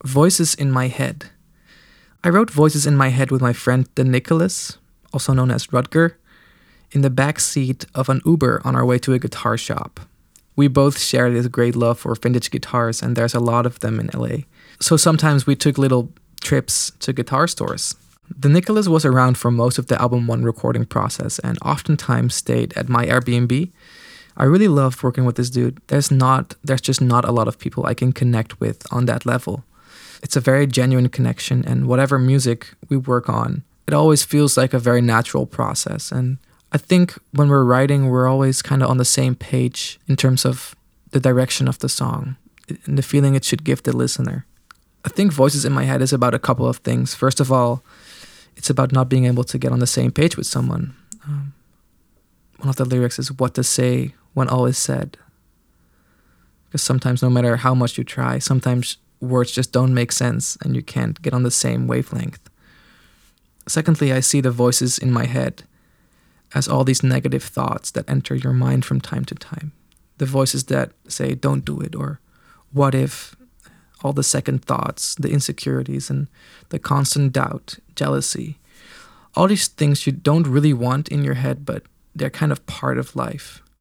Voices in My Head. I wrote Voices in My Head with my friend The Nicholas, also known as Rutger, in the back seat of an Uber on our way to a guitar shop. We both share this great love for vintage guitars, and there's a lot of them in LA. So sometimes we took little trips to guitar stores. The Nicholas was around for most of the album 1 recording process and oftentimes stayed at my Airbnb. I really loved working with this dude. There's just not a lot of people I can connect with on that level. It's a very genuine connection, and whatever music we work on, it always feels like a very natural process. And I think when we're writing, we're always kind of on the same page in terms of the direction of the song and the feeling it should give the listener. I think Voices in My Head is about a couple of things. First of all, it's about not being able to get on the same page with someone. One of the lyrics is what to say when all is said. Because sometimes no matter how much you try, sometimes words just don't make sense and you can't get on the same wavelength. Secondly, I see the voices in my head as all these negative thoughts that enter your mind from time to time. The voices that say, don't do it, or what if, all the second thoughts, the insecurities, and the constant doubt, jealousy. All these things you don't really want in your head, but they're kind of part of life.